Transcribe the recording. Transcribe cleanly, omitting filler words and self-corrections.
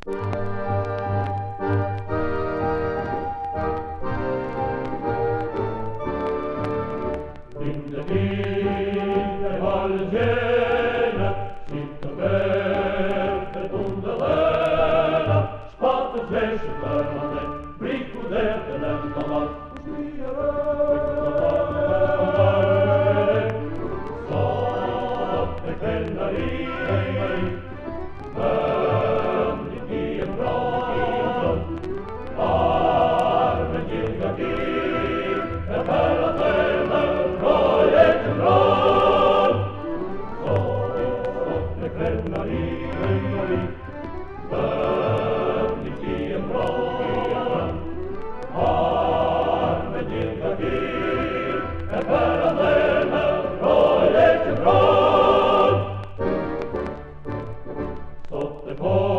Inte vinter halvgärna, sitter väldigt under röna, spaten släser förande, blick och där den lämnar man, och smiger så det kvällar i, vänligt i en bra, armen gilgar till, är färra tränar, kvällar i, vänligt i en bra, armen gilgar till, är färran denna bra, bra. Så det